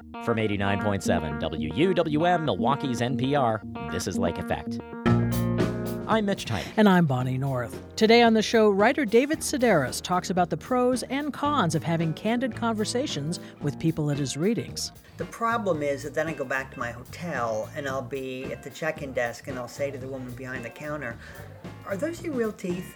From 89.7 WUWM, Milwaukee's NPR, this is Lake Effect. I'm Mitch Tyke. And I'm Bonnie North. Today on the show, writer David Sedaris talks about the pros and cons of having candid conversations with people at his readings. The problem is that then I go back to my hotel and I'll be at the check-in desk and I'll say to the woman behind the counter, "Are those your real teeth?"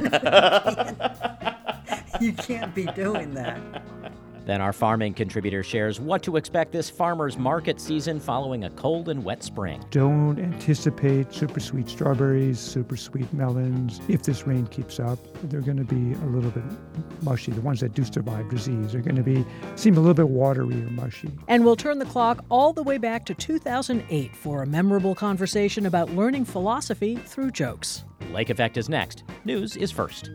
You can't be doing that. Then our farming contributor shares what to expect this farmer's market season following a cold and wet spring. Don't anticipate super sweet strawberries, super sweet melons. If this rain keeps up, they're going to be a little bit mushy. The ones that do survive disease are going to seem a little bit watery or mushy. And we'll turn the clock all the way back to 2008 for a memorable conversation about learning philosophy through jokes. Lake Effect is next. News is first.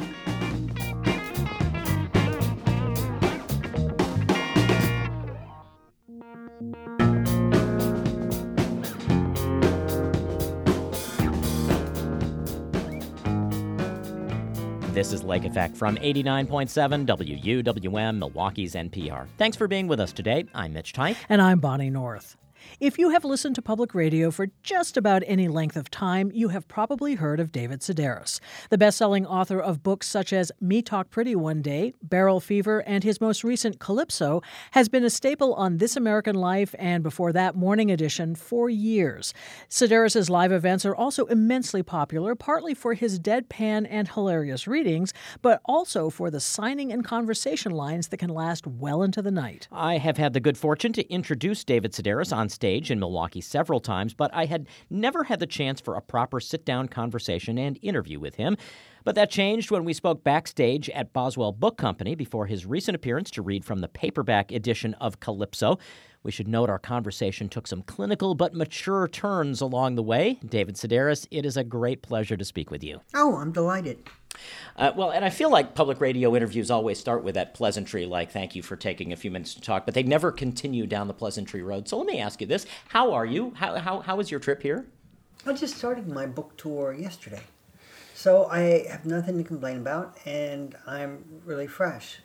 This is Lake Effect from 89.7 WUWM, Milwaukee's NPR. Thanks for being with us today. I'm Mitch Tyke. And I'm Bonnie North. If you have listened to public radio for just about any length of time, you have probably heard of David Sedaris, the best-selling author of books such as Me Talk Pretty One Day, Barrel Fever, and his most recent Calypso, has been a staple on This American Life and before that Morning Edition for years. Sedaris' live events are also immensely popular, partly for his deadpan and hilarious readings, but also for the signing and conversation lines that can last well into the night. I have had the good fortune to introduce David Sedaris on stage in Milwaukee several times, but I had never had the chance for a proper sit-down conversation and interview with him. But that changed when we spoke backstage at Boswell Book Company before his recent appearance to read from the paperback edition of Calypso. We should note our conversation took some clinical but mature turns along the way. David Sedaris, it is a great pleasure to speak with you. Oh, I'm delighted. And I feel like public radio interviews always start with that pleasantry, like, thank you for taking a few minutes to talk, but they never continue down the pleasantry road. So let me ask you this. How are you? How was your trip here? I just started my book tour yesterday. So I have nothing to complain about, and I'm really fresh.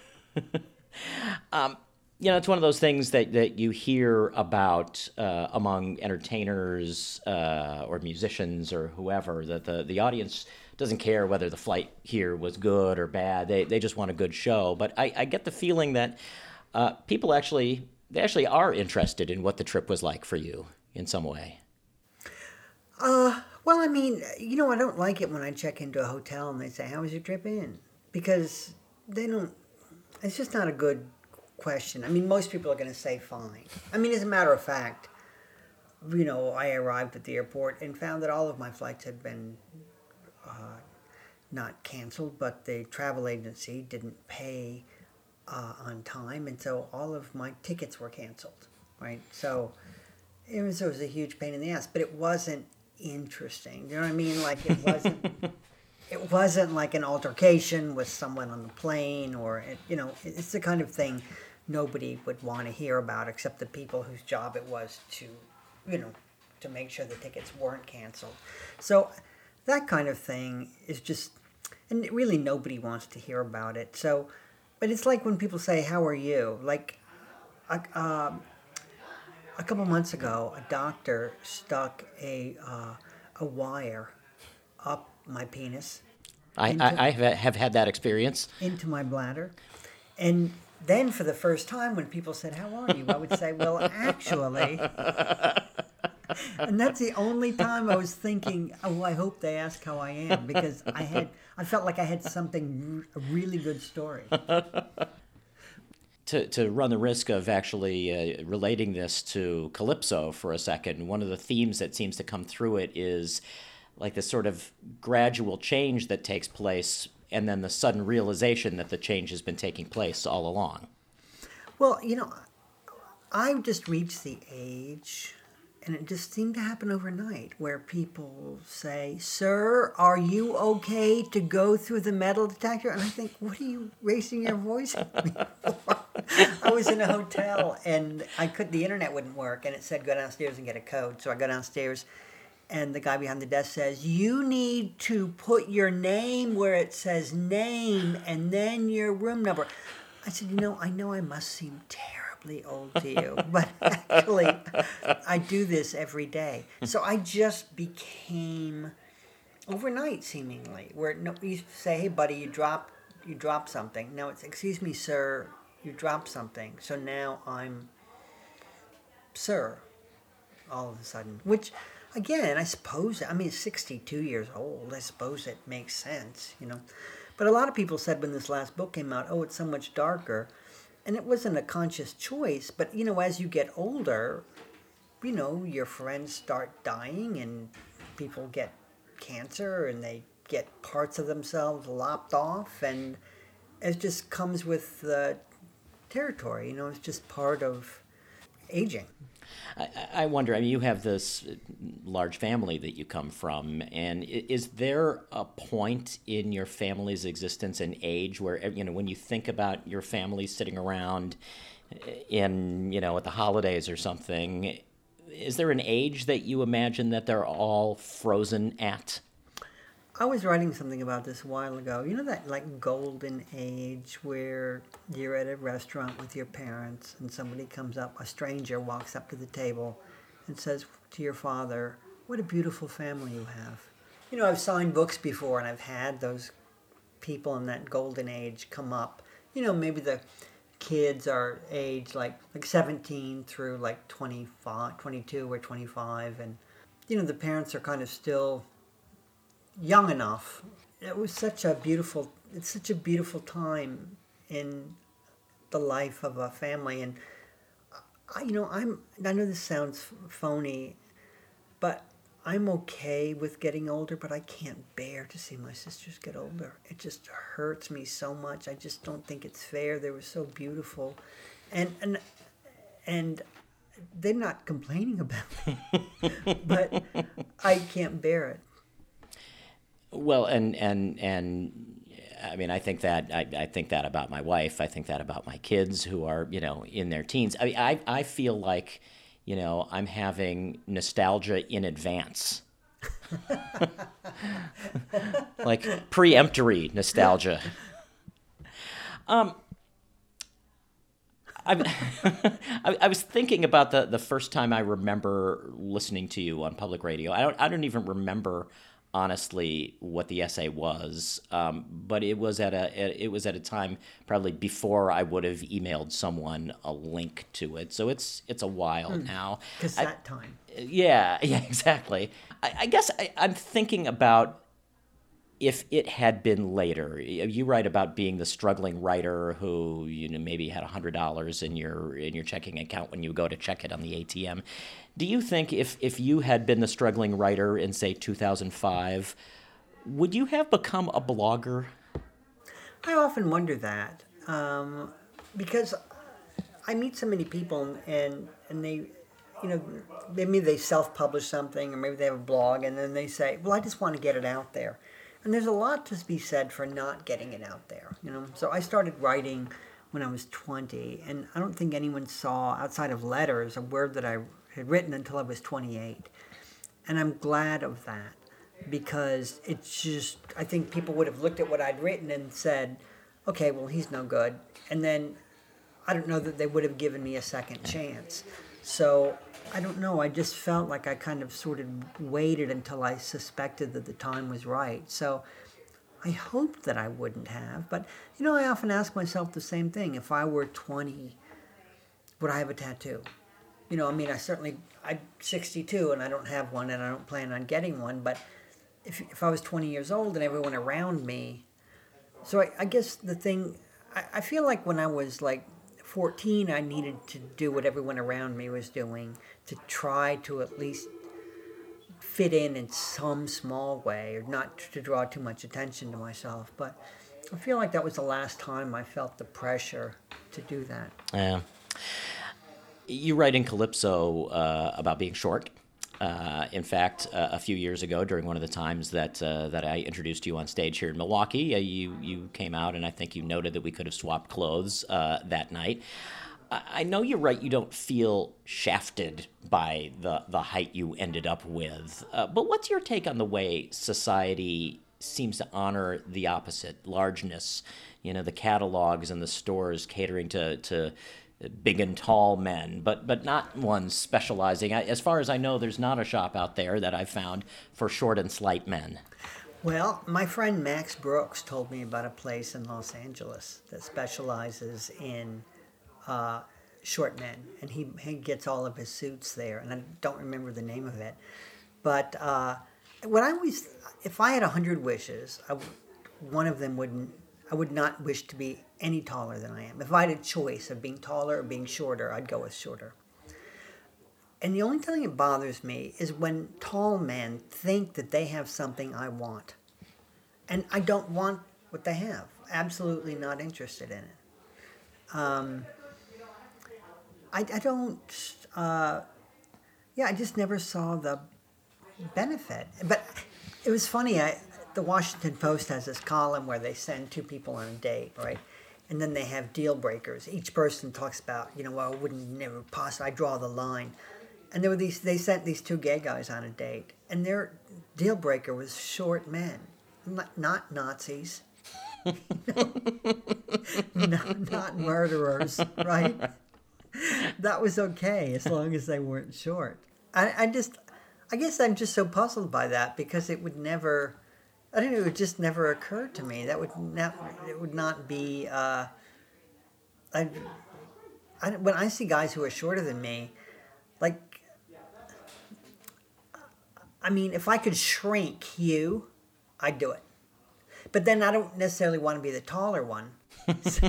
It's one of those things that you hear about among entertainers or musicians or whoever, that the audience doesn't care whether the flight here was good or bad. They just want a good show. But I get the feeling that people actually are interested in what the trip was like for you in some way. Well, I mean, I don't like it when I check into a hotel and they say, "How was your trip in?" Because it's just not a good question. I mean, most people are going to say fine. I mean, as a matter of fact, I arrived at the airport and found that all of my flights had been not canceled, but the travel agency didn't pay on time, and so all of my tickets were canceled, right? So it was a huge pain in the ass, but it wasn't interesting. You know what I mean? Like, it wasn't like an altercation with someone on the plane, or it's the kind of thing nobody would want to hear about except the people whose job it was to make sure the tickets weren't canceled. So that kind of thing is just, and really nobody wants to hear about it. So, but it's like when people say, "How are you?" Like, a couple months ago, a doctor stuck a wire up my penis. I have had that experience. Into my bladder. And then for the first time when people said, "How are you?" I would say, "Well, actually..." And that's the only time I was thinking, "Oh, I hope they ask how I am," because I felt like I had a really good story. To run the risk of actually relating this to Calypso for a second, one of the themes that seems to come through it is like this sort of gradual change that takes place and then the sudden realization that the change has been taking place all along. Well, I've just reached the age, and it just seemed to happen overnight, where people say, "Sir, are you okay to go through the metal detector?" And I think, what are you raising your voice at me for? I was in a hotel, and the internet wouldn't work, and it said, "Go downstairs and get a code." So I go downstairs, and the guy behind the desk says, "You need to put your name where it says name, and then your room number." I said, I know I must seem terribly slightly old to you, but actually, I do this every day. So I just became overnight, seemingly, where you say, "Hey, buddy, you dropped something." Now it's, "Excuse me, sir, you dropped something." So now I'm sir, all of a sudden, which. Again, I suppose, 62 years old, I suppose it makes sense, But a lot of people said when this last book came out, "Oh, it's so much darker." And it wasn't a conscious choice, but, as you get older, your friends start dying and people get cancer and they get parts of themselves lopped off, and it just comes with the territory, it's just part of aging. I wonder, you have this large family that you come from, and is there a point in your family's existence and age where, when you think about your family sitting around at the holidays or something, is there an age that you imagine that they're all frozen at? I was writing something about this a while ago. That golden age where you're at a restaurant with your parents and somebody comes up, a stranger walks up to the table and says to your father, "What a beautiful family you have." I've signed books before and I've had those people in that golden age come up. Maybe the kids are aged like 17 through like 25, 22 or 25, and the parents are kind of still young enough. It's such a beautiful time in the life of a family. And I know this sounds phony, but I'm okay with getting older, but I can't bear to see my sisters get older. It just hurts me so much. I just don't think it's fair. They were so beautiful, and they're not complaining about it, but I can't bear it. Well, and I think that about my wife. I think that about my kids who are, in their teens. I feel like, I'm having nostalgia in advance. Like preemptory nostalgia. I was thinking about the first time I remember listening to you on public radio. I don't even remember honestly what the essay was, but it was at a time probably before I would have emailed someone a link to it. So it's a while now. Cassette time. Yeah, exactly. I guess I'm thinking about if it had been later. You write about being the struggling writer who maybe had $100 in your checking account when you go to check it on the ATM. Do you think if you had been the struggling writer in, say, 2005, would you have become a blogger? I often wonder that, because I meet so many people and they, maybe they self-publish something or maybe they have a blog and then they say, "Well, I just want to get it out there." And there's a lot to be said for not getting it out there, So I started writing when I was 20, and I don't think anyone saw, outside of letters, a word that I had written until I was 28. And I'm glad of that, because it's just, I think people would have looked at what I'd written and said, "Okay, well, he's no good." And then I don't know that they would have given me a second chance. So I don't know. I just felt like I kind of sort of waited until I suspected that the time was right. So I hoped that I wouldn't have. But, I often ask myself the same thing. If I were 20, would I have a tattoo? I'm 62 and I don't have one and I don't plan on getting one. But if I was 20 years old and everyone around me. So I guess the thing, I feel like when I was like 14, I needed to do what everyone around me was doing to try to at least fit in some small way, or not to draw too much attention to myself. But I feel like that was the last time I felt the pressure to do that. Yeah. You write in Calypso about being short. In fact, a few years ago, during one of the times that I introduced you on stage here in Milwaukee, you came out and I think you noted that we could have swapped clothes that night. I know you're right, you don't feel shafted by the height you ended up with, but what's your take on the way society seems to honor the opposite, largeness, the catalogs and the stores catering to big and tall men, but not ones specializing. As far as I know, there's not a shop out there that I've found for short and slight men. Well, my friend Max Brooks told me about a place in Los Angeles that specializes in short men, and he gets all of his suits there, and I don't remember the name of it. But if I had 100 wishes, one of them I would not wish to be any taller than I am. If I had a choice of being taller or being shorter, I'd go with shorter. And the only thing that bothers me is when tall men think that they have something I want. And I don't want what they have. Absolutely not interested in it. I just never saw the benefit. But it was funny, the Washington Post has this column where they send two people on a date, right? And then they have deal breakers. Each person talks about, well, I wouldn't never possibly, I draw the line. And they sent these two gay guys on a date, and their deal breaker was short men, not Nazis, not murderers, right? That was okay as long as they weren't short. I guess I'm just so puzzled by that because it would never, I don't know, it would just never occur to me. It would not be. When I see guys who are shorter than me, like. I mean, if I could shrink you, I'd do it. But then I don't necessarily want to be the taller one. So.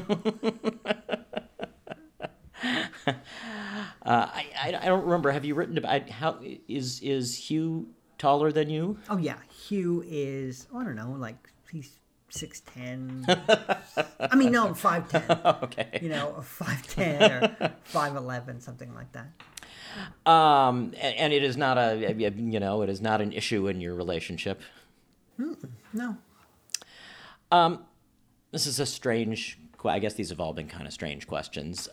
I don't remember. Have you written about how is Hugh taller than you? Oh yeah, Hugh is. I don't know, like he's 6'10". I mean, no, 5'10". Okay. 5'10" or 5'11", something like that. And it is not it is not an issue in your relationship. No. This is a strange. I guess these have all been kind of strange questions.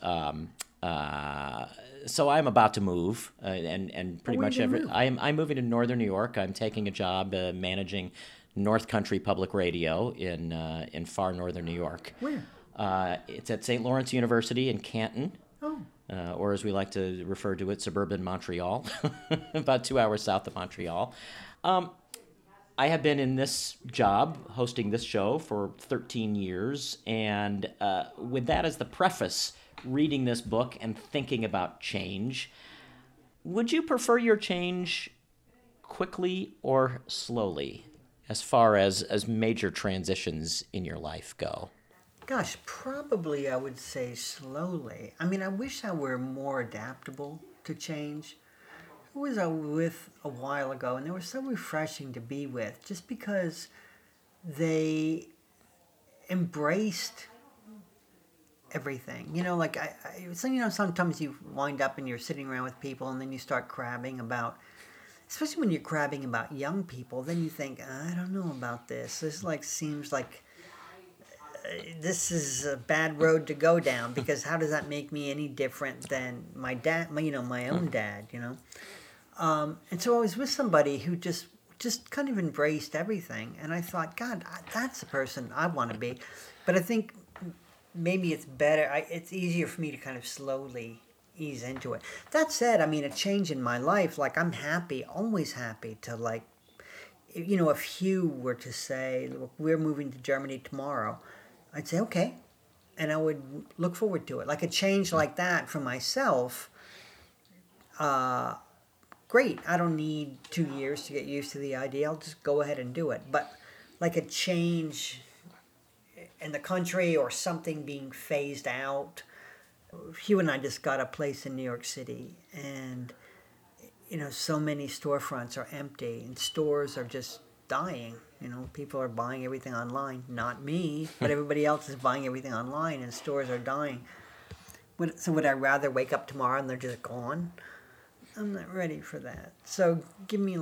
So I'm about to move, and pretty much I'm moving to Northern New York. I'm taking a job managing North Country Public Radio in far northern New York. Where? It's at St. Lawrence University in Canton. Oh. Or as we like to refer to it, suburban Montreal, about 2 hours south of Montreal. I have been in this job, hosting this show, for 13 years, and with that as the preface, reading this book and thinking about change, would you prefer your change quickly or slowly, as far as major transitions in your life go? Gosh, probably I would say slowly. I mean, I wish I were more adaptable to change. Who was I with a while ago, and they were so refreshing to be with, just because they embraced everything. Sometimes you wind up and you're sitting around with people, and then you start crabbing about, especially when you're crabbing about young people, then you think, I don't know about this. This seems like this is a bad road to go down, because how does that make me any different than my dad, my own dad, And so I was with somebody who just kind of embraced everything, and I thought, God, that's the person I want to be. But I think maybe it's better, it's easier for me to kind of slowly ease into it. That said, I mean, a change in my life, I'm happy, always happy to if Hugh were to say, look, we're moving to Germany tomorrow, I'd say, okay. And I would look forward to it. Like a change like that for myself, great. I don't need 2 years to get used to the idea. I'll just go ahead and do it. But like a change in the country or something being phased out. Hugh and I just got a place in New York City, and, so many storefronts are empty and stores are just dying. People are buying everything online. Not me, but everybody else is buying everything online, and stores are dying. So would I rather wake up tomorrow and they're just gone? I'm not ready for that. So give me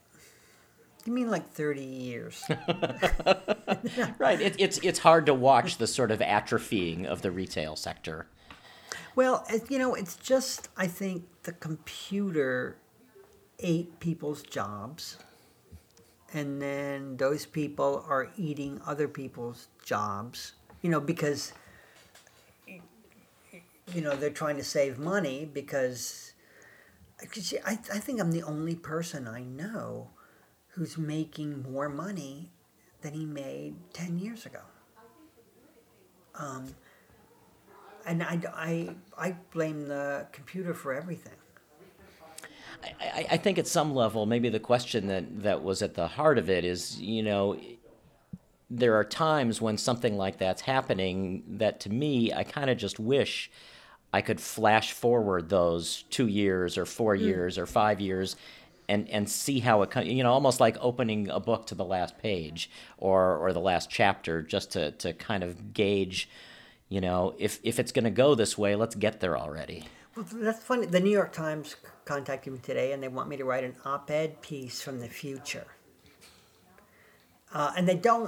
30 years. Right. It's hard to watch the sort of atrophying of the retail sector. Well, it's just, I think the computer ate people's jobs. And then those people are eating other people's jobs, because they're trying to save money because I think I'm the only person I know who's making more money than he made 10 years ago. And I blame the computer for everything. I think at some level, maybe the question that was at the heart of it is, there are times when something like that's happening that, to me, I kind of just wish I could flash forward those 2 years or 4 years or 5 years and see how it, almost like opening a book to the last page or the last chapter, just to kind of gauge, if it's going to go this way, let's get there already. Well, that's funny. The New York Times contacted me today, and they want me to write an op-ed piece from the future. And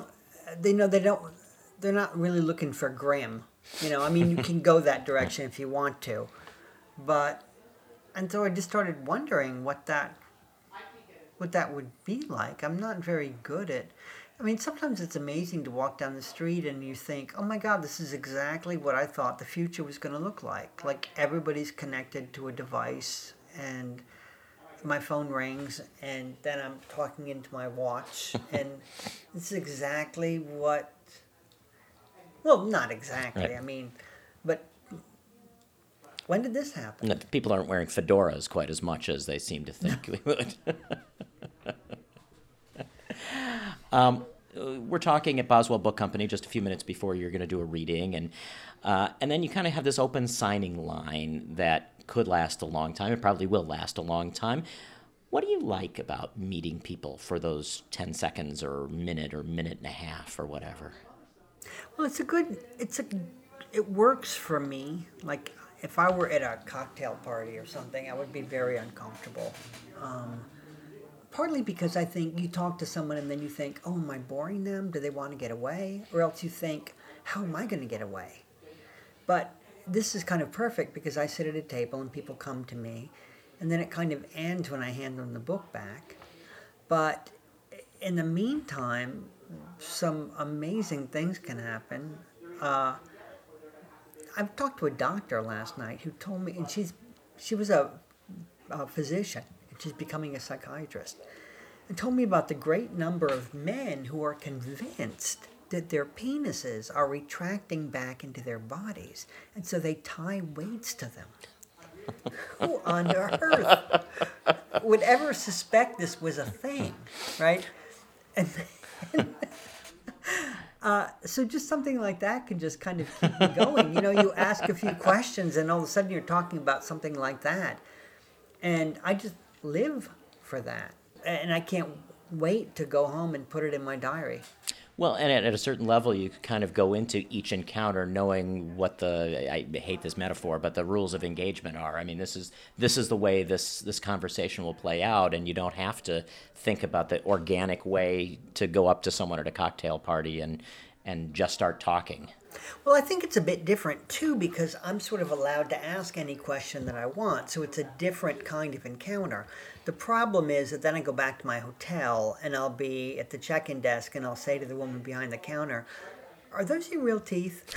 they're not really looking for grim. You can go that direction if you want to. And so I just started wondering what that would be like. I'm not very good at... sometimes it's amazing to walk down the street and you think, oh my God, this is exactly what I thought the future was going to look like. Like everybody's connected to a device and my phone rings and then I'm talking into my watch and this is exactly what... Well, not exactly, right. But when did this happen? People aren't wearing fedoras quite as much as they seem to think we would. We're talking at Boswell Book Company just a few minutes before you're going to do a reading, and then you kind of have this open signing line that could last a long time. It probably will last a long time. What do you like about meeting people for those 10 seconds or minute and a half or whatever? Well, it works for me. Like if I were at a cocktail party or something, I would be very uncomfortable. Partly because I think you talk to someone and then you think, oh, am I boring them? Do they want to get away? Or else you think, how am I going to get away? But this is kind of perfect because I sit at a table and people come to me and then it kind of ends when I hand them the book back. But in the meantime, some amazing things can happen. I talked to a doctor last night who told me, and she was a physician, she's becoming a psychiatrist, and told me about the great number of men who are convinced that their penises are retracting back into their bodies, and so they tie weights to them. Who on earth would ever suspect this was a thing, right? And so just something like that can just kind of keep me going. You ask a few questions, and all of a sudden you're talking about something like that, and I just live for that, and I can't wait to go home and put it in my diary. Well, and at a certain level, you kind of go into each encounter knowing what I hate this metaphor, but the rules of engagement are. This is the way this conversation will play out, and you don't have to think about the organic way to go up to someone at a cocktail party and just start talking. Well, I think it's a bit different, too, because I'm sort of allowed to ask any question that I want, so it's a different kind of encounter. The problem is that then I go back to my hotel, and I'll be at the check-in desk, and I'll say to the woman behind the counter, are those your real teeth?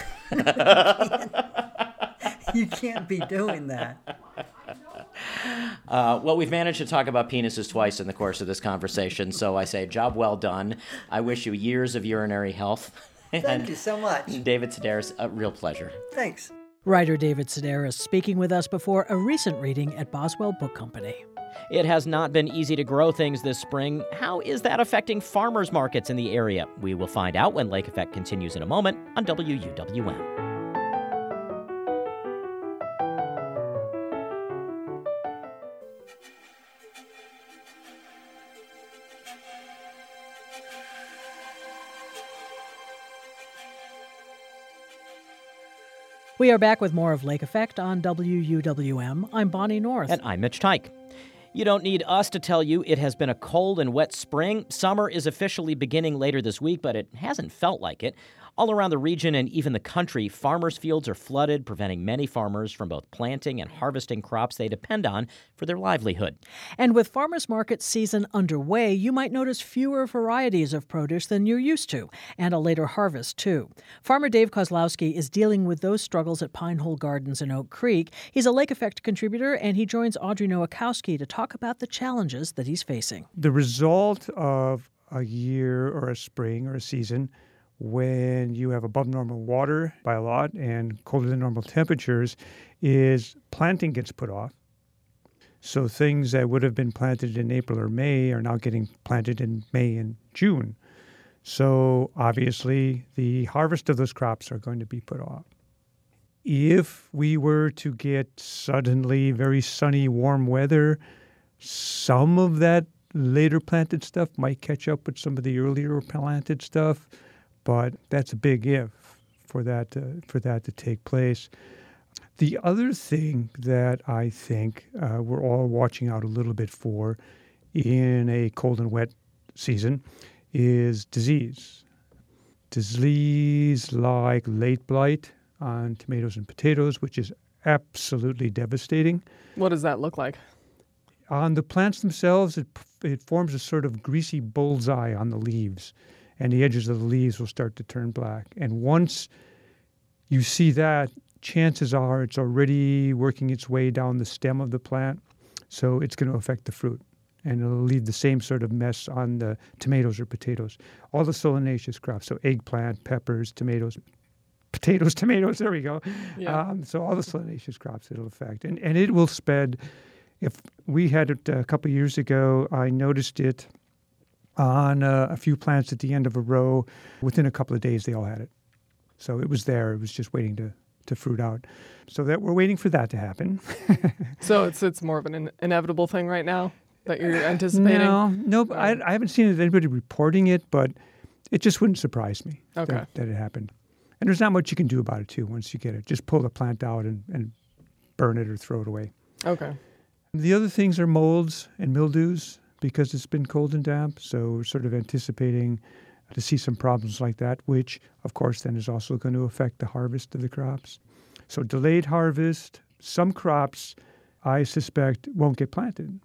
You can't be doing that. Well, we've managed to talk about penises twice in the course of this conversation, so I say job well done. I wish you years of urinary health. Thank you so much. David Sedaris, a real pleasure. Thanks. Writer David Sedaris speaking with us before a recent reading at Boswell Book Company. It has not been easy to grow things this spring. How is that affecting farmers markets in the area? We will find out when Lake Effect continues in a moment on WUWM. We are back with more of Lake Effect on WUWM. I'm Bonnie North. And I'm Mitch Teich. You don't need us to tell you it has been a cold and wet spring. Summer is officially beginning later this week, but it hasn't felt like it. All around the region and even the country, farmers' fields are flooded, preventing many farmers from both planting and harvesting crops they depend on for their livelihood. And with farmers' market season underway, you might notice fewer varieties of produce than you're used to, and a later harvest, too. Farmer Dave Kozlowski is dealing with those struggles at Pine Hole Gardens in Oak Creek. He's a Lake Effect contributor, and he joins Audrey Nowakowski to talk about the challenges that he's facing. The result of a year or a spring or a season when you have above normal water by a lot and colder than normal temperatures is planting gets put off. So things that would have been planted in April or May are now getting planted in May and June. So obviously the harvest of those crops are going to be put off. If we were to get suddenly very sunny, warm weather, some of that later planted stuff might catch up with some of the earlier planted stuff. But that's a big if for that to take place. The other thing that I think we're all watching out a little bit for in a cold and wet season is disease. Disease like late blight on tomatoes and potatoes, which is absolutely devastating. What does that look like? On the plants themselves, it forms a sort of greasy bullseye on the leaves, and the edges of the leaves will start to turn black. And once you see that, chances are it's already working its way down the stem of the plant, so it's going to affect the fruit. And it'll leave the same sort of mess on the tomatoes or potatoes. All the solanaceous crops, so eggplant, peppers, tomatoes, there we go. Yeah. So all the solanaceous crops it'll affect. And it will spread. If we had it a couple of years ago, I noticed it on a few plants at the end of a row. Within a couple of days, they all had it. So it was there. It was just waiting to fruit out. So that we're waiting for that to happen. So it's more of an inevitable thing right now that you're anticipating? No, I haven't seen anybody reporting it, but it just wouldn't surprise me that it happened. And there's not much you can do about it, too, once you get it. Just pull the plant out and burn it or throw it away. Okay. The other things are molds and mildews, because it's been cold and damp, so we're sort of anticipating to see some problems like that, which, of course, then is also going to affect the harvest of the crops. So delayed harvest, some crops, I suspect, won't get planted.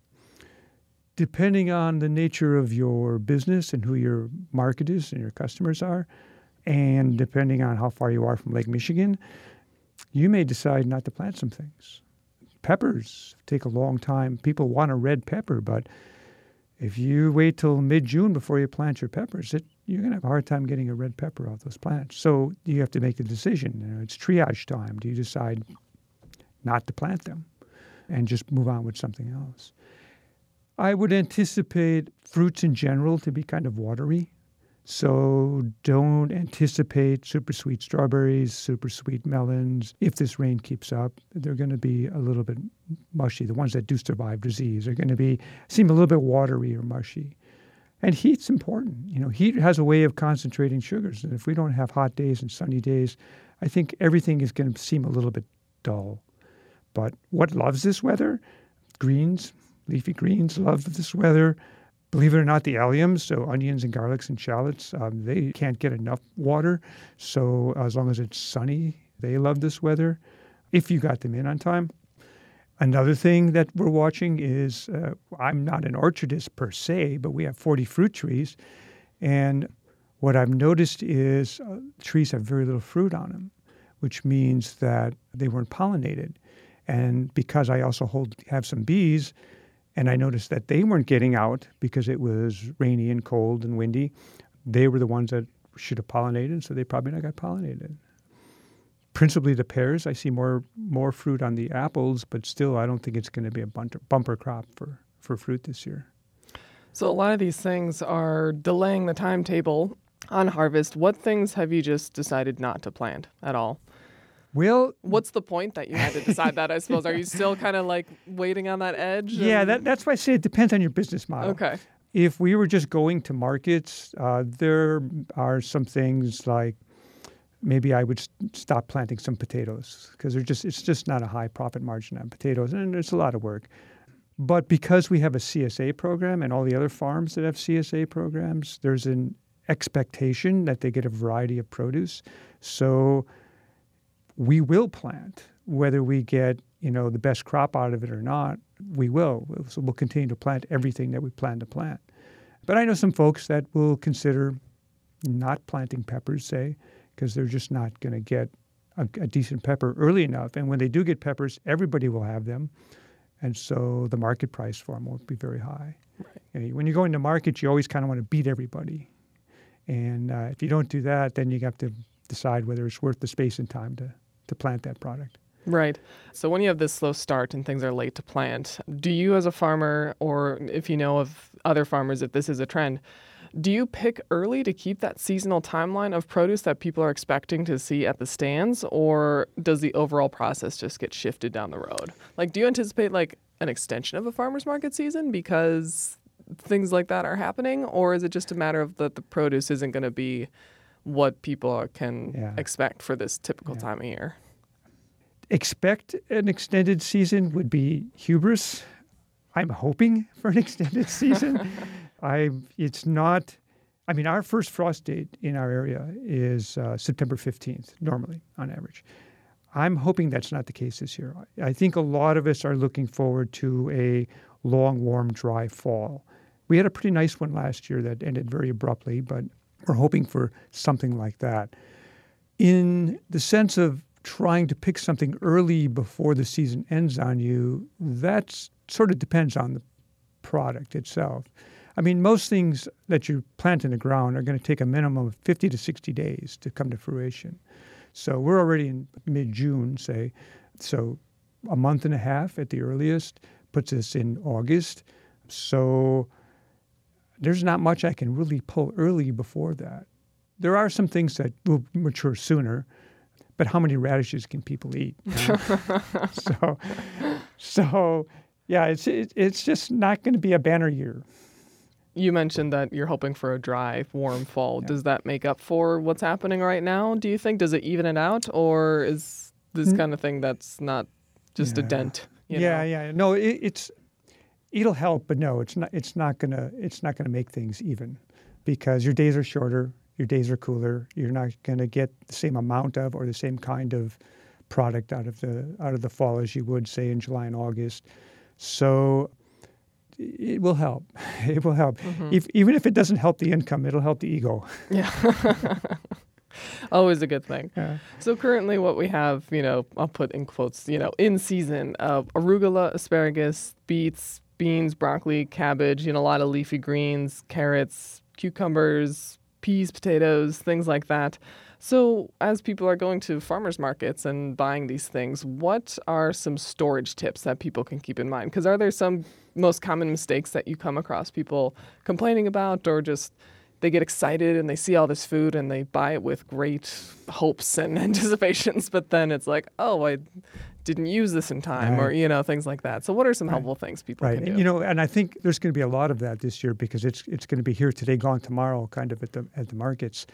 Depending on the nature of your business and who your market is and your customers are, and depending on how far you are from Lake Michigan, you may decide not to plant some things. Peppers take a long time. People want a red pepper, but if you wait till mid-June before you plant your peppers, you're going to have a hard time getting a red pepper off those plants. So you have to make a decision. It's triage time. Do you decide not to plant them and just move on with something else? I would anticipate fruits in general to be kind of watery. So don't anticipate super sweet strawberries, super sweet melons. If this rain keeps up, they're going to be a little bit mushy. The ones that do survive disease are going to seem a little bit watery or mushy. And heat's important. Heat has a way of concentrating sugars. And if we don't have hot days and sunny days, I think everything is going to seem a little bit dull. But what loves this weather? Greens, leafy greens love this weather. Believe it or not, the alliums, so onions and garlics and shallots, they can't get enough water. So as long as it's sunny, they love this weather, if you got them in on time. Another thing that we're watching is, I'm not an orchardist per se, but we have 40 fruit trees. And what I've noticed is trees have very little fruit on them, which means that they weren't pollinated. And because I also have some bees, and I noticed that they weren't getting out because it was rainy and cold and windy. They were the ones that should have pollinated, so they probably not got pollinated. Principally the pears. I see more fruit on the apples, but still I don't think it's going to be a bumper crop for fruit this year. So a lot of these things are delaying the timetable on harvest. What things have you just decided not to plant at all? Well, what's the point that you had to decide that, I suppose? Are you still kind of like waiting on that edge? Yeah, that's why I say it depends on your business model. Okay. If we were just going to markets, there are some things like maybe I would stop planting some potatoes because it's just not a high profit margin on potatoes, and it's a lot of work. But because we have a CSA program and all the other farms that have CSA programs, there's an expectation that they get a variety of produce. So we will plant, whether we get, the best crop out of it or not, we will. So we'll continue to plant everything that we plan to plant. But I know some folks that will consider not planting peppers, say, because they're just not going to get a decent pepper early enough. And when they do get peppers, everybody will have them. And so the market price for them won't be very high. Right. When you go into markets, you always kind of want to beat everybody. And if you don't do that, then you have to decide whether it's worth the space and time to plant that product. Right. So when you have this slow start and things are late to plant, do you as a farmer, or if you know of other farmers, if this is a trend, do you pick early to keep that seasonal timeline of produce that people are expecting to see at the stands, or does the overall process just get shifted down the road? Like, do you anticipate like an extension of a farmer's market season because things like that are happening, or is it just a matter of that the produce isn't going to be what people can expect for this typical time of year? Expect an extended season would be hubris. I'm hoping for an extended season. Our first frost date in our area is September 15th, normally, on average. I'm hoping that's not the case this year. I think a lot of us are looking forward to a long, warm, dry fall. We had a pretty nice one last year that ended very abruptly, but we're hoping for something like that. In the sense of trying to pick something early before the season ends on you, that sort of depends on the product itself. Most things that you plant in the ground are going to take a minimum of 50 to 60 days to come to fruition. So we're already in mid-June, say. So a month and a half at the earliest puts us in August. So there's not much I can really pull early before that. There are some things that will mature sooner, but how many radishes can people eat? So yeah, it's just not going to be a banner year. You mentioned that you're hoping for a dry, warm fall. Yeah. Does that make up for what's happening right now, do you think? Does it even it out, or is this kind of thing that's not just a dent? No, it'll help, but no, it's not gonna make things even, because your days are shorter, your days are cooler. You're not gonna get the same amount of or the same kind of product out of the fall as you would, say, in July and August. So it will help. It will help. Mm-hmm. Even if it doesn't help the income, it'll help the ego. Yeah. Always a good thing. Yeah. So currently what we have, I'll put in quotes, in season of arugula, asparagus, beets, beans, broccoli, cabbage, a lot of leafy greens, carrots, cucumbers, peas, potatoes, things like that. So as people are going to farmers markets and buying these things, what are some storage tips that people can keep in mind? Because are there some most common mistakes that you come across people complaining about, or just they get excited and they see all this food and they buy it with great hopes and anticipations, but then it's like, oh, I didn't use this in time, right, or, things like that. So what are some helpful things people can do? And I think there's going to be a lot of that this year, because it's going to be here today, gone tomorrow, kind of at the markets.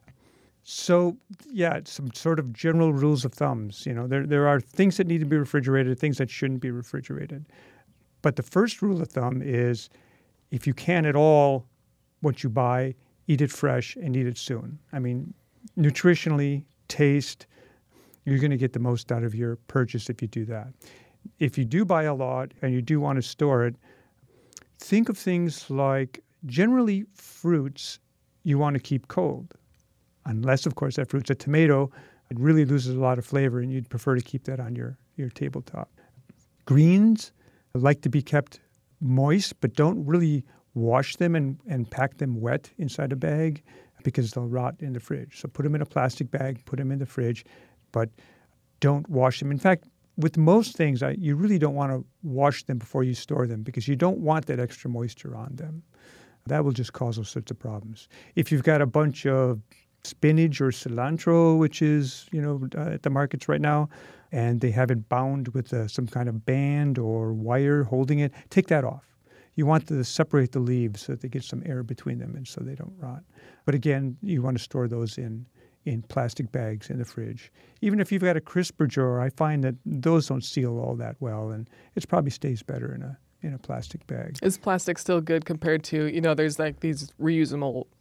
So, some sort of general rules of thumbs. There are things that need to be refrigerated, things that shouldn't be refrigerated. But the first rule of thumb is, if you can at all, what you buy, eat it fresh and eat it soon. Nutritionally, taste, you're going to get the most out of your purchase if you do that. If you do buy a lot and you do want to store it, think of things like, generally, fruits you want to keep cold. Unless, of course, that fruit's a tomato, it really loses a lot of flavor and you'd prefer to keep that on your tabletop. Greens like to be kept moist, but don't really wash them and pack them wet inside a bag, because they'll rot in the fridge. So put them in a plastic bag, put them in the fridge, but don't wash them. In fact, with most things, you really don't want to wash them before you store them, because you don't want that extra moisture on them. That will just cause all sorts of problems. If you've got a bunch of spinach or cilantro, which is, at the markets right now, and they have it bound with some kind of band or wire holding it, take that off. You want to separate the leaves so that they get some air between them and so they don't rot. But again, you want to store those in plastic bags in the fridge. Even if you've got a crisper drawer, I find that those don't seal all that well, and it probably stays better in a plastic bag. Is plastic still good compared to, there's like these reusable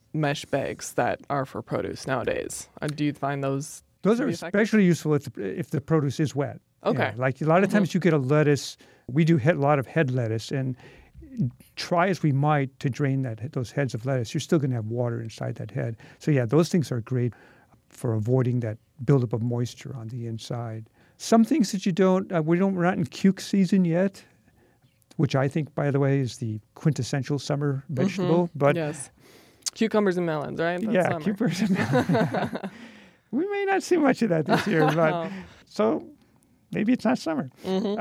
mesh bags that are for produce nowadays? Do you find those Those to are be effective? especially useful if the produce is wet. Okay. Yeah, like a lot of times you get a lettuce. We do a lot of head lettuce, and try as we might to drain those heads of lettuce, you're still going to have water inside that head. So yeah, those things are great for avoiding that buildup of moisture on the inside. Some things that we're not in cuke season yet, which I think, by the way, is the quintessential summer vegetable. But yes. Cucumbers and melons, right? That's yeah, summer. cucumbers and melons. We may not see much of that this year, but so maybe it's not summer.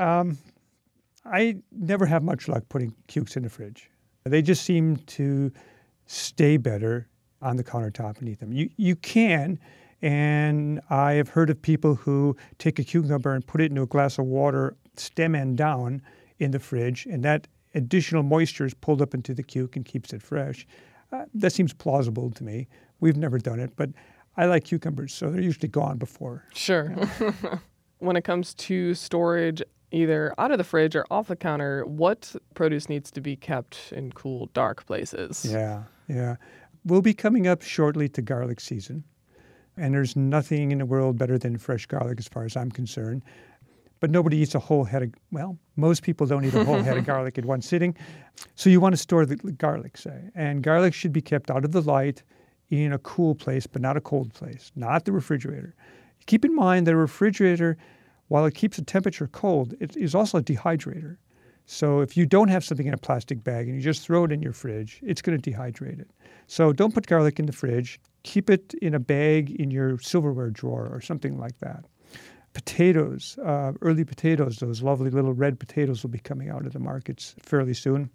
I never have much luck putting cukes in the fridge. They just seem to stay better on the countertop beneath them. You can, and I have heard of people who take a cucumber and put it into a glass of water, stem end down, in the fridge, and that additional moisture is pulled up into the cuke and keeps it fresh. That seems plausible to me. We've never done it, but I like cucumbers, so they're usually gone before. Sure. When it comes to storage, either out of the fridge or off the counter, what produce needs to be kept in cool, dark places? Yeah. We'll be coming up shortly to garlic season, and there's nothing in the world better than fresh garlic as far as I'm concerned. But nobody eats a whole head most people don't eat a whole head of garlic in one sitting. So you want to store the garlic, say. And garlic should be kept out of the light in a cool place, but not a cold place, not the refrigerator. Keep in mind that a refrigerator, while it keeps the temperature cold, it is also a dehydrator. So if you don't have something in a plastic bag and you just throw it in your fridge, it's going to dehydrate it. So don't put garlic in the fridge. Keep it in a bag in your silverware drawer or something like that. Potatoes, early potatoes, those lovely little red potatoes will be coming out of the markets fairly soon.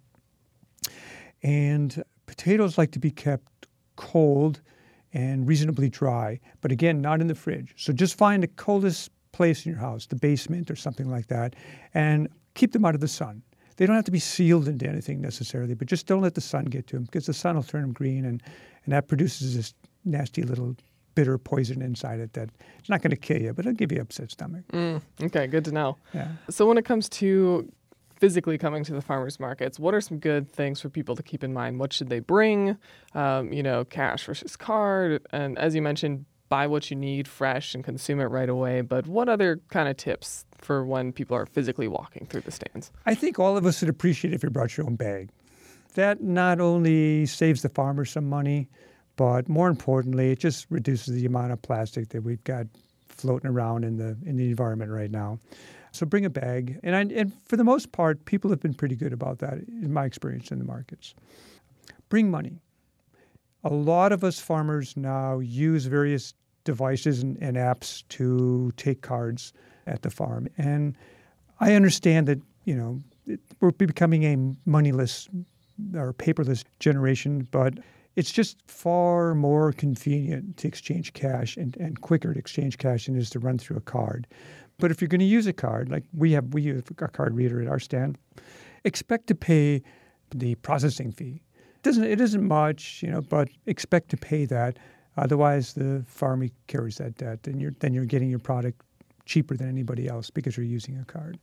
And potatoes like to be kept cold and reasonably dry, but again, not in the fridge. So just find the coldest place in your house, the basement or something like that, and keep them out of the sun. They don't have to be sealed into anything necessarily, but just don't let the sun get to them because the sun will turn them green, and that produces this nasty little bitter poison inside it that it's not going to kill you, but it'll give you upset stomach. Okay, good to know. Yeah. So when it comes to physically coming to the farmers markets, what are some good things for people to keep in mind? What should they bring? Cash versus card. And as you mentioned, buy what you need fresh and consume it right away. But what other kind of tips for when people are physically walking through the stands? I think all of us would appreciate if you brought your own bag. That not only saves the farmer some money, but more importantly, it just reduces the amount of plastic that we've got floating around in the environment right now. So bring a bag. And for the most part, people have been pretty good about that in my experience in the markets. Bring money. A lot of us farmers now use various devices and apps to take cards at the farm. And I understand that, we're becoming a moneyless or paperless generation, but it's just far more convenient to exchange cash and quicker to exchange cash than it is to run through a card. But if you're going to use a card, like we use a card reader at our stand, expect to pay the processing fee. It isn't much, but expect to pay that. Otherwise, the farmer carries that debt, and you're getting your product cheaper than anybody else because you're using a card.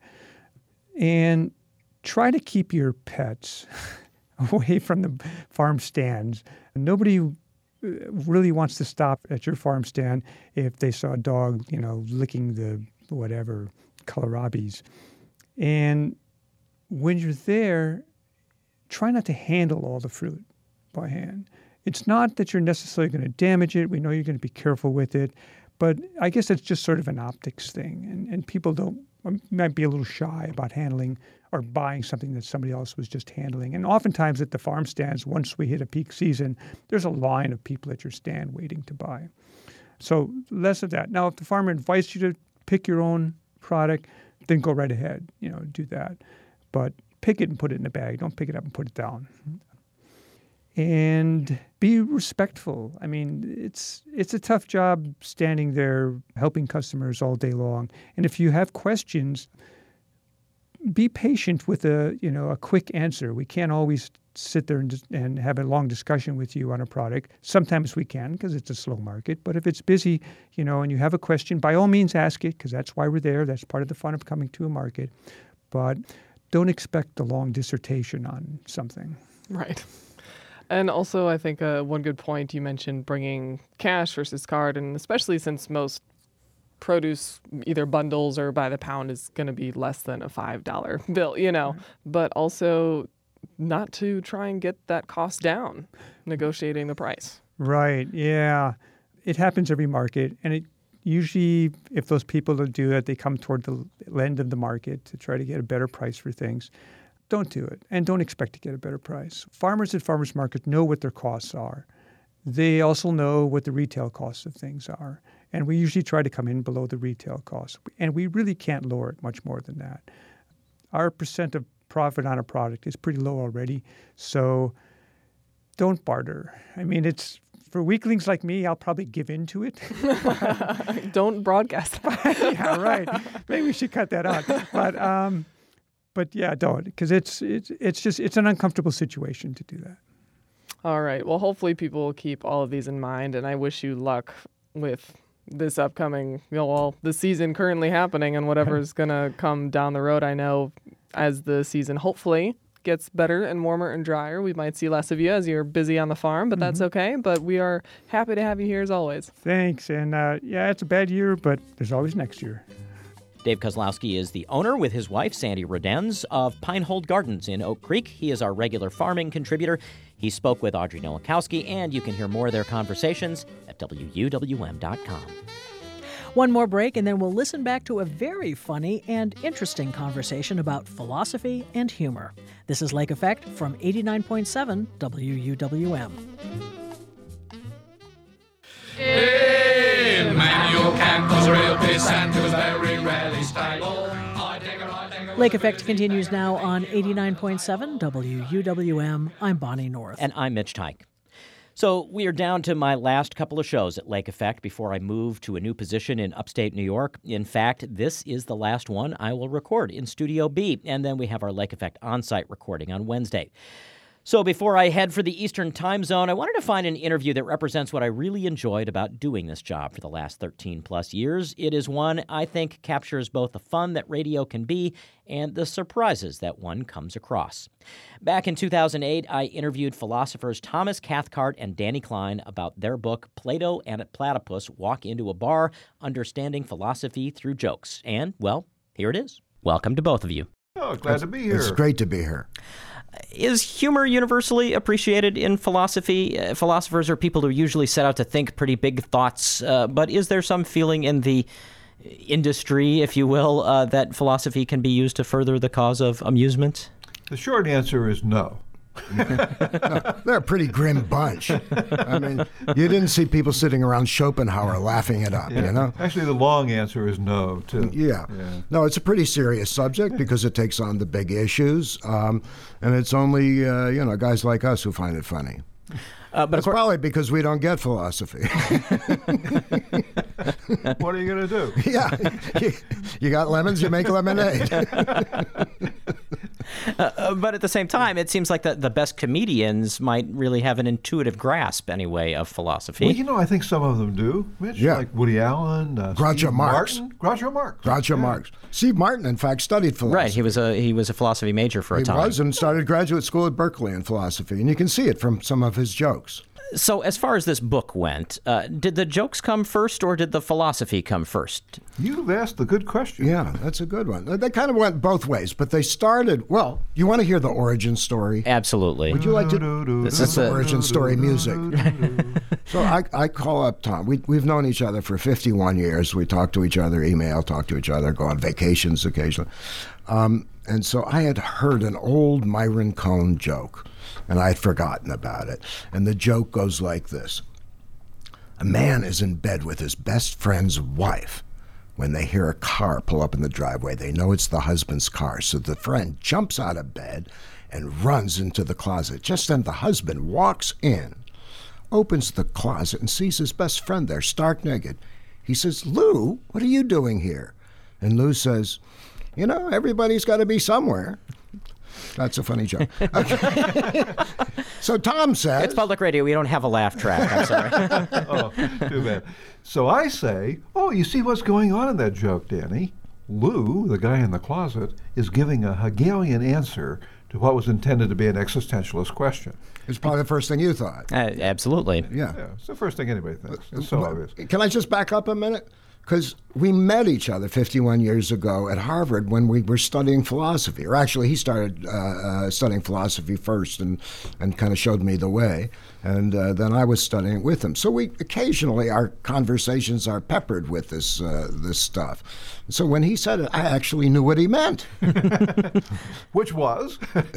And try to keep your pets away from the farm stands. Nobody really wants to stop at your farm stand if they saw a dog, licking the whatever kohlrabies. And when you're there, try not to handle all the fruit by hand. It's not that you're necessarily going to damage it. We know you're going to be careful with it. But I guess it's just sort of an optics thing. And people might be a little shy about handling or buying something that somebody else was just handling. And oftentimes at the farm stands, once we hit a peak season, there's a line of people at your stand waiting to buy. So less of that. Now, if the farmer invites you to pick your own product, then go right ahead, do that. But pick it and put it in a bag. Don't pick it up and put it down. And be respectful. I mean, it's a tough job standing there helping customers all day long. And if you have questions, be patient with a quick answer. We can't always sit there and have a long discussion with you on a product. Sometimes we can because it's a slow market. But if it's busy, and you have a question, by all means ask it because that's why we're there. That's part of the fun of coming to a market. But don't expect a long dissertation on something. Right. And also, I think one good point you mentioned, bringing cash versus card, and especially since most produce, either bundles or by the pound, is going to be less than a $5 bill, but also not to try and get that cost down, negotiating the price. Right, yeah. It happens every market, and it usually, if those people don't do it, they come toward the end of the market to try to get a better price for things. Don't do it, and don't expect to get a better price. Farmers at farmers markets know what their costs are. They also know what the retail costs of things are. And we usually try to come in below the retail cost. And we really can't lower it much more than that. Our percent of profit on a product is pretty low already. So don't barter. I mean, it's for weaklings like me, I'll probably give in to it. Don't broadcast. Yeah, right. Maybe we should cut that out. But yeah, don't, because it's an uncomfortable situation to do that. All right. Well, hopefully people will keep all of these in mind, and I wish you luck with this upcoming, the season currently happening and whatever is going to come down the road. I know as the season hopefully gets better and warmer and drier, we might see less of you as you're busy on the farm, but that's okay. But we are happy to have you here as always. Thanks. And it's a bad year, but there's always next year. Dave Kozlowski is the owner, with his wife, Sandy Rodenz, of Pinehold Gardens in Oak Creek. He is our regular farming contributor. He spoke with Audrey Nowakowski, and you can hear more of their conversations at WUWM.com. One more break, and then we'll listen back to a very funny and interesting conversation about philosophy and humor. This is Lake Effect from 89.7 WUWM. Manual Camp was a real piss and he was very rarely stable. Lake Effect continues now on 89.7 WUWM. I'm Bonnie North. And I'm Mitch Teich. So we are down to my last couple of shows at Lake Effect before I move to a new position in upstate New York. In fact, this is the last one I will record in Studio B, and then we have our Lake Effect on-site recording on Wednesday. So before I head for the Eastern Time Zone, I wanted to find an interview that represents what I really enjoyed about doing this job for the last 13-plus years. It is one I think captures both the fun that radio can be and the surprises that one comes across. Back in 2008, I interviewed philosophers Thomas Cathcart and Danny Klein about their book, Plato and Platypus Walk into a Bar, Understanding Philosophy Through Jokes. And, well, here it is. Welcome to both of you. Oh, glad to be here. It's great to be here. Is humor universally appreciated in philosophy? Philosophers are people who usually set out to think pretty big thoughts, but is there some feeling in the industry, if you will, that philosophy can be used to further the cause of amusement? The short answer is no. No, they're a pretty grim bunch. I mean, you didn't see people sitting around Schopenhauer laughing it up, Actually, the long answer is no, too. Yeah. No, it's a pretty serious subject because it takes on the big issues, and it's only, guys like us who find it funny. But it's probably because we don't get philosophy. What are you going to do? Yeah. You got lemons, you make lemonade. But at the same time, it seems like the best comedians might really have an intuitive grasp, anyway, of philosophy. Well, I think some of them do, Mitch. Yeah. Like Woody Allen, Groucho Marx. Groucho Marx. Steve Martin, in fact, studied philosophy. Right. He was a philosophy major for a time. He was, and started graduate school at Berkeley in philosophy. And you can see it from some of his jokes. So as far as this book went, did the jokes come first or did the philosophy come first? You've asked a good question. Yeah, that's a good one. They kind of went both ways, but they started, you want to hear the origin story? Absolutely. Would you like to? This is the origin story music. So I call up Tom. We've known each other for 51 years. We talk to each other, talk to each other, go on vacations occasionally. And so I had heard an old Myron Cohn joke, and I had forgotten about it. And the joke goes like this. A man is in bed with his best friend's wife. When they hear a car pull up in the driveway, they know it's the husband's car. So the friend jumps out of bed and runs into the closet. Just then the husband walks in, opens the closet, and sees his best friend there, stark naked. He says, "Lou, what are you doing here?" And Lou says, everybody's got to be somewhere. That's a funny joke. Okay. So Tom says... It's public radio. We don't have a laugh track. I'm sorry. Oh, too bad. So I say, you see what's going on in that joke, Danny? Lou, the guy in the closet, is giving a Hegelian answer to what was intended to be an existentialist question. It's probably the first thing you thought. Absolutely. Yeah. Yeah, it's the first thing anybody thinks. It's so obvious. Can I just back up a minute? Because we met each other 51 years ago at Harvard when we were studying philosophy. Or actually, he started studying philosophy first and kind of showed me the way. And then I was studying it with him. So occasionally our conversations are peppered with this stuff. So when he said it, I actually knew what he meant. Which was?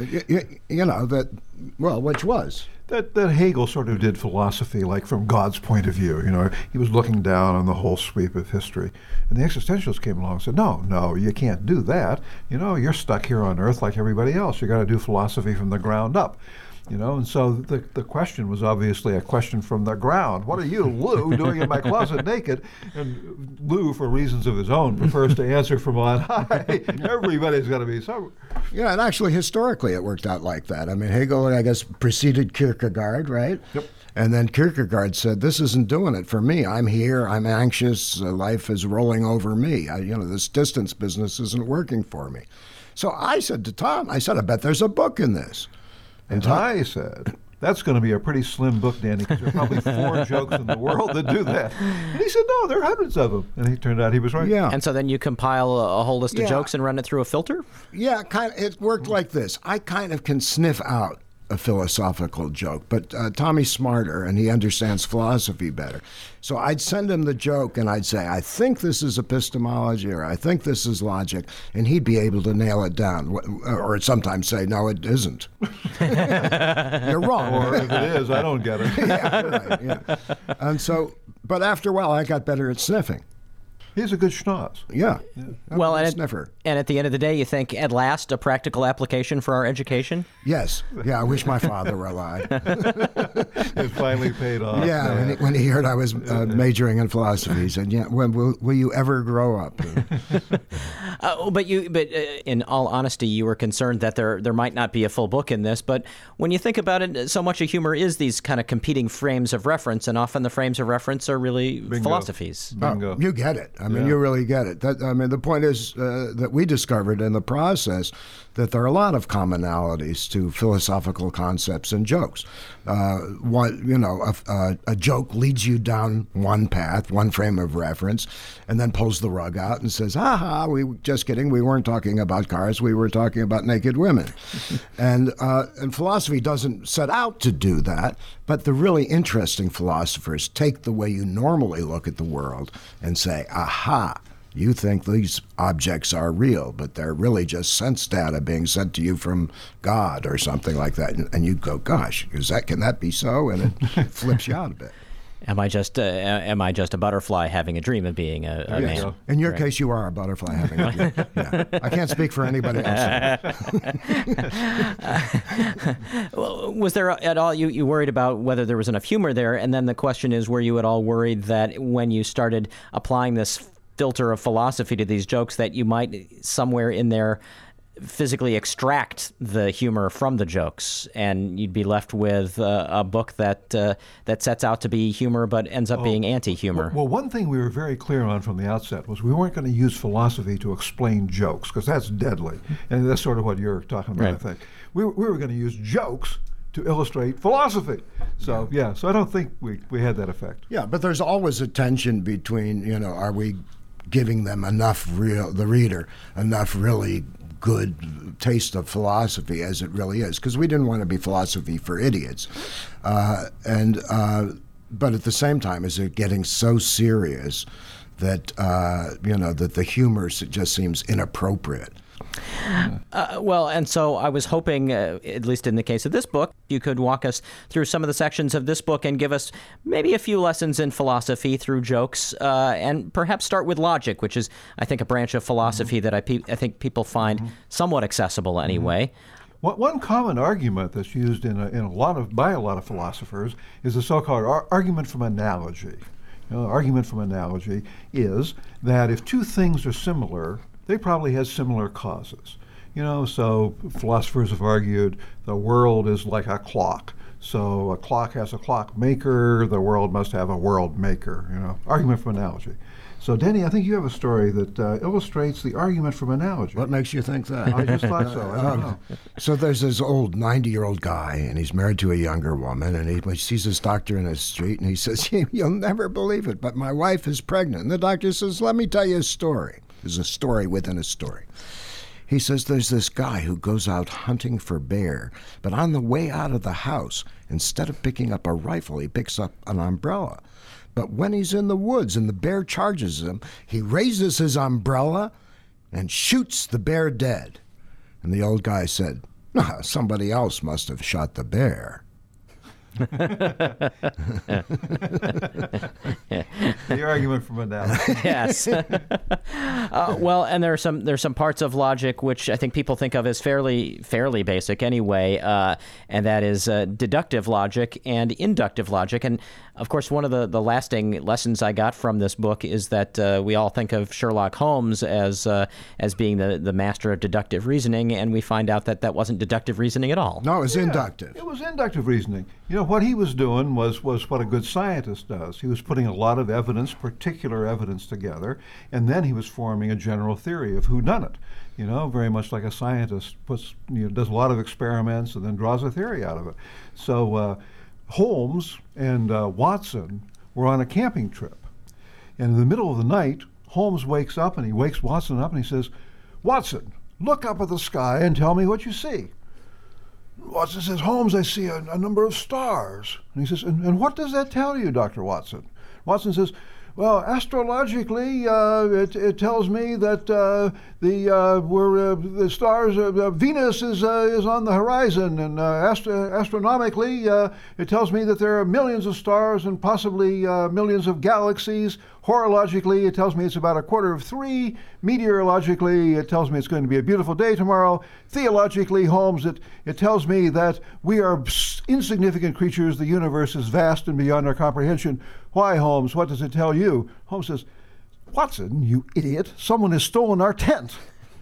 Which was? That Hegel sort of did philosophy like from God's point of view. He was looking down on the whole sweep of history. And the existentialists came along and said, no, you can't do that. You're stuck here on Earth like everybody else. You got to do philosophy from the ground up. And so the question was obviously a question from the ground. What are you, Lou, doing in my closet naked? And Lou, for reasons of his own, prefers to answer from on high. Everybody's got to be somewhere. Yeah, and actually historically it worked out like that. I mean, Hegel, I guess, preceded Kierkegaard, right? Yep. And then Kierkegaard said, this isn't doing it for me. I'm here, I'm anxious, life is rolling over me. This distance business isn't working for me. So I said to Tom, I bet there's a book in this. And I said, that's going to be a pretty slim book, Danny, because there are probably 4 jokes in the world that do that. And he said, no, there are hundreds of them. And he turned out he was right. Yeah. And so then you compile a whole list of jokes and run it through a filter? Yeah, it worked like this. I kind of can sniff out a philosophical joke, but Tommy's smarter and he understands philosophy better. So I'd send him the joke and I'd say, I think this is epistemology or I think this is logic, and he'd be able to nail it down. Or sometimes say, no, it isn't. You're wrong. Or if it is, I don't get it. Yeah, right, yeah. And so, but after a while, I got better at sniffing. He's a good schnoz. Yeah. Well, and sniffer. And at the end of the day, you think, at last, a practical application for our education? Yes. Yeah, I wish my father were alive. It finally paid off. Yeah, when he heard I was majoring in philosophy, he said, yeah, when will you ever grow up? But in all honesty, you were concerned that there might not be a full book in this. But when you think about it, so much of humor is these kind of competing frames of reference, and often the frames of reference are really philosophies. Bingo. You get it. I mean, you really get it. The point is that we discovered in the process that there are a lot of commonalities to philosophical concepts and jokes. A joke leads you down one path, one frame of reference, and then pulls the rug out and says, just kidding, we weren't talking about cars, we were talking about naked women. And philosophy doesn't set out to do that, but the really interesting philosophers take the way you normally look at the world and say, aha, you think these objects are real, but they're really just sense data being sent to you from God or something like that. And you go, gosh, can that be so? And it flips you out a bit. Am I just a butterfly having a dream of being a man? In your case, you are a butterfly having a dream. Yeah. I can't speak for anybody else. Well, was there at all, you worried about whether there was enough humor there? And then the question is, were you at all worried that when you started applying this filter of philosophy to these jokes that you might somewhere in there physically extract the humor from the jokes, and you'd be left with a book that sets out to be humor but ends up being anti-humor? Well, one thing we were very clear on from the outset was we weren't going to use philosophy to explain jokes, because that's deadly. And that's sort of what you're talking about, right. I think. We were going to use jokes to illustrate philosophy. So, so I don't think we had that effect. Yeah, but there's always a tension between, are we giving them enough the reader enough really good taste of philosophy as it really is, because we didn't want to be philosophy for idiots, but at the same time, is it getting so serious that that the humor just seems inappropriate? Well, and so I was hoping, at least in the case of this book, you could walk us through some of the sections of this book and give us maybe a few lessons in philosophy through jokes, and perhaps start with logic, which is, I think, a branch of philosophy that I think people find somewhat accessible anyway. One common argument that's used by a lot of philosophers is the so-called argument from analogy. Argument from analogy is that if two things are similar, they probably have similar causes. So philosophers have argued the world is like a clock. So a clock has a clock maker, the world must have a world maker, argument from analogy. So, Danny, I think you have a story that illustrates the argument from analogy. What makes you think that? I just thought so. I don't know. So there's this old 90-year-old guy, and he's married to a younger woman, and he sees his doctor in the street, and he says, "You'll never believe it, but my wife is pregnant." And the doctor says, "Let me tell you a story." There's a story within a story. He says there's this guy who goes out hunting for bear, but on the way out of the house, instead of picking up a rifle, he picks up an umbrella. But when he's in the woods and the bear charges him, he raises his umbrella and shoots the bear dead. And the old guy said, "Somebody else must have shot the bear." The argument from analogy. Yes. Well, and there's some parts of logic which I think people think of as fairly basic anyway, and that is deductive logic and inductive logic. And of course, one of the lasting lessons I got from this book is that we all think of Sherlock Holmes as being the master of deductive reasoning, and we find out that wasn't deductive reasoning at all. No, it was inductive. It was inductive reasoning. You know, what he was doing was what a good scientist does. He was putting a lot of evidence, particular evidence, together, and then he was forming a general theory of whodunit. You know, very much like a scientist does a lot of experiments and then draws a theory out of it. So Holmes and Watson were on a camping trip, and in the middle of the night, Holmes wakes up and he wakes Watson up and he says, "Watson, look up at the sky and tell me what you see." Watson says, "Holmes, I see a number of stars." And he says, and what does that tell you, Dr. Watson? Watson says, "Well, astrologically, it tells me that the stars, Venus is on the horizon, and astronomically, it tells me that there are millions of stars and possibly millions of galaxies. Horologically, it tells me it's about 2:45. Meteorologically, it tells me it's going to be a beautiful day tomorrow. Theologically, Holmes, it tells me that we are insignificant creatures. The universe is vast and beyond our comprehension. Why, Holmes? What does it tell you?" Holmes says, "Watson, you idiot, someone has stolen our tent."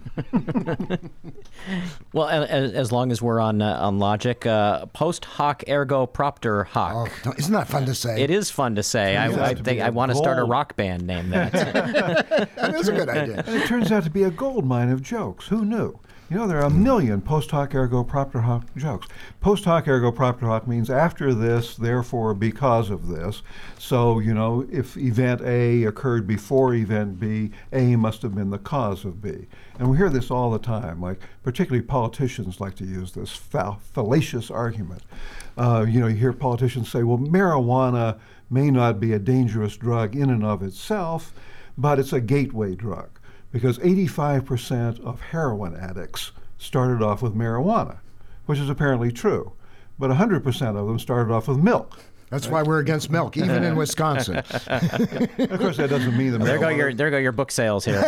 Well, as long as we're on logic, post hoc ergo propter hoc. Oh, isn't that fun to say? It is fun to say. I think I want to start a rock band named that. That is a good idea. And it turns out to be a gold mine of jokes. Who knew? You know, there are a million post hoc ergo propter hoc jokes. Post hoc ergo propter hoc means after this, therefore because of this. So, you know, if event A occurred before event B, A must have been the cause of B. And we hear this all the time, like particularly politicians like to use this fallacious argument. You hear politicians say, well, marijuana may not be a dangerous drug in and of itself, but it's a gateway drug. Because 85% of heroin addicts started off with marijuana, which is apparently true. But 100% of them started off with milk. That's why we're against milk, even in Wisconsin. Of course, that doesn't mean that there go your book sales here.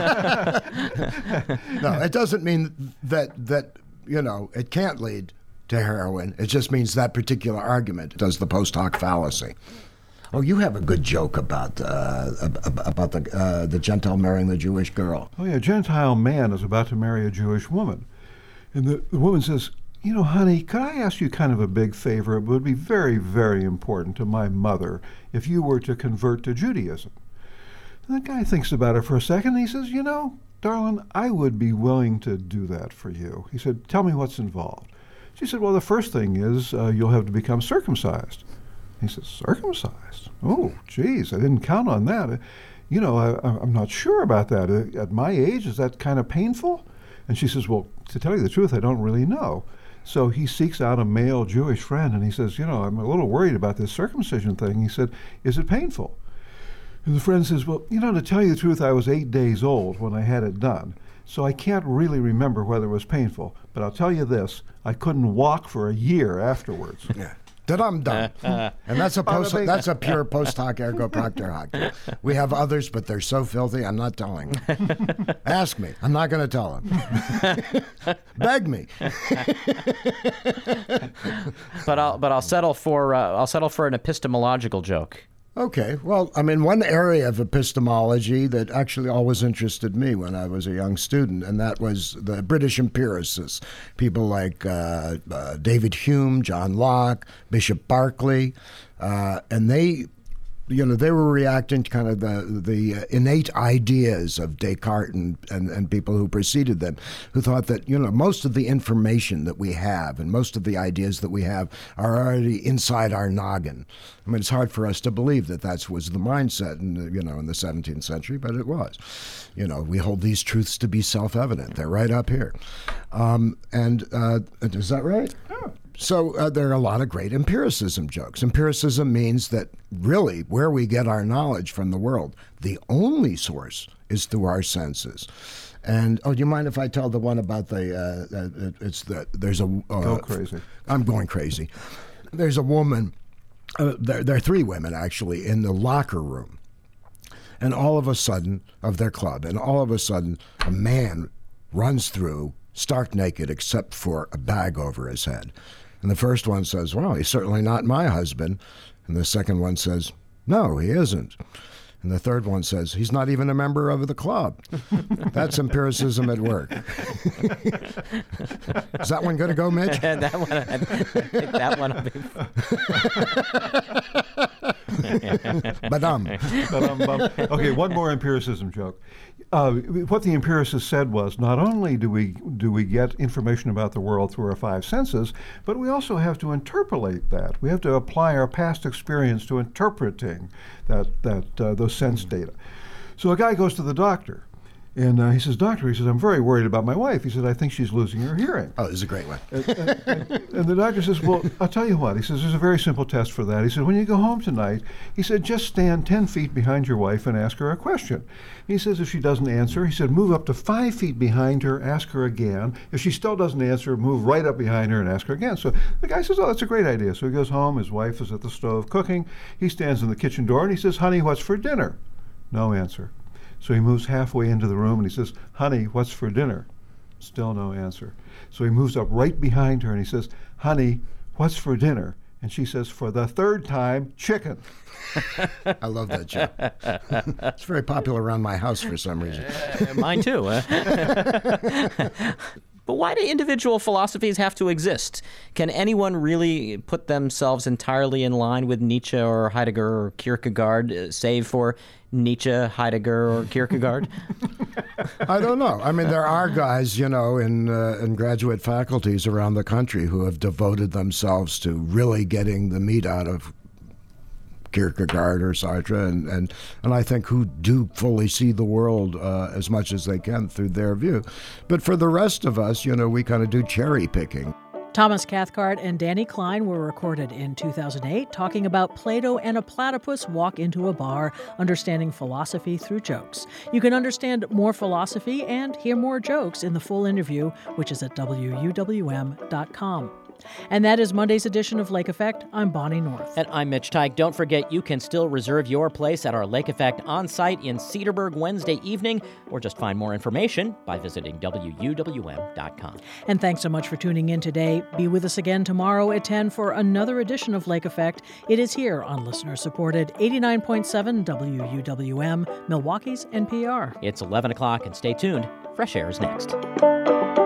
No, it doesn't mean that it can't lead to heroin. It just means that particular argument does the post hoc fallacy. Oh, you have a good joke about the Gentile marrying the Jewish girl. Oh, yeah, a Gentile man is about to marry a Jewish woman. And the woman says, "You know, honey, could I ask you kind of a big favor? It would be very, very important to my mother if you were to convert to Judaism." And the guy thinks about it for a second, and he says, "You know, darling, I would be willing to do that for you." He said, "Tell me what's involved." She said, "Well, the first thing is you'll have to become circumcised." He says, "Circumcised? Oh, geez, I didn't count on that. I'm not sure about that. At my age, is that kind of painful?" And she says, "Well, to tell you the truth, I don't really know." So he seeks out a male Jewish friend, and he says, "I'm a little worried about this circumcision thing." He said, "Is it painful?" And the friend says, "Well, to tell you the truth, I was 8 days old when I had it done. So I can't really remember whether it was painful. But I'll tell you this, I couldn't walk for a year afterwards." Yeah. I'm done. And that's a pure post hoc ergo propter hoc. We have others, but they're so filthy, I'm not telling them. Ask me. I'm not going to tell them. Beg me. But I'll settle for an epistemological joke. Okay. Well, one area of epistemology that actually always interested me when I was a young student, and that was the British empiricists, people like David Hume, John Locke, Bishop Berkeley, and they they were reacting to kind of the innate ideas of Descartes and people who preceded them, who thought that, most of the information that we have and most of the ideas that we have are already inside our noggin. I mean, it's hard for us to believe that was the mindset in the 17th century, but it was. We hold these truths to be self-evident. They're right up here. Is that right? Oh. So there are a lot of great empiricism jokes. Empiricism means that really where we get our knowledge from the world, the only source is through our senses. And do you mind if I tell the one about Go crazy. I'm going crazy. There's a woman, there are three women actually, in the locker room. And all of a sudden, of their club, and all of a sudden, a man runs through stark naked except for a bag over his head. And the first one says, well, he's certainly not my husband. And the second one says, no, he isn't. And the third one says, he's not even a member of the club. That's empiricism at work. Is that one going to go, Mitch? I think that one will be... Okay, one more empiricism joke. What the empiricist said was, not only do we get information about the world through our five senses, but we also have to interpolate that. We have to apply our past experience to interpreting those sense data. So a guy goes to the doctor, and he says, "Doctor," he says, "I'm very worried about my wife." He said, "I think she's losing her hearing." Oh, this is a great one. And the doctor says, "Well, I'll tell you what." He says, "There's a very simple test for that." He said, "When you go home tonight," he said, "just stand 10 feet behind your wife and ask her a question." He says, if she doesn't answer, he said, move up to 5 feet behind her, ask her again. If she still doesn't answer, move right up behind her and ask her again. So the guy says, "Oh, that's a great idea." So he goes home. His wife is at the stove cooking. He stands in the kitchen door and he says, "Honey, what's for dinner?" No answer. So he moves halfway into the room and he says, "Honey, what's for dinner?" Still no answer. So he moves up right behind her and he says, "Honey, what's for dinner?" And she says, for the third time, "Chicken." I love that joke. It's very popular around my house for some reason. Mine too. But why do individual philosophies have to exist? Can anyone really put themselves entirely in line with Nietzsche or Heidegger or Kierkegaard, save for Nietzsche, Heidegger, or Kierkegaard? I don't know. I mean, there are guys, in graduate faculties around the country who have devoted themselves to really getting the meat out of Kierkegaard or Sartre, and I think who do fully see the world as much as they can through their view. But for the rest of us, we kind of do cherry picking. Thomas Cathcart and Danny Klein were recorded in 2008 talking about Plato and a platypus walk into a bar, understanding philosophy through jokes. You can understand more philosophy and hear more jokes in the full interview, which is at WUWM.com. And that is Monday's edition of Lake Effect. I'm Bonnie North. And I'm Mitch Teich. Don't forget, you can still reserve your place at our Lake Effect on-site in Cedarburg Wednesday evening, or just find more information by visiting WUWM.com. And thanks so much for tuning in today. Be with us again tomorrow at 10 for another edition of Lake Effect. It is here on listener-supported 89.7 WUWM, Milwaukee's NPR. It's 11 o'clock, and stay tuned. Fresh Air is next.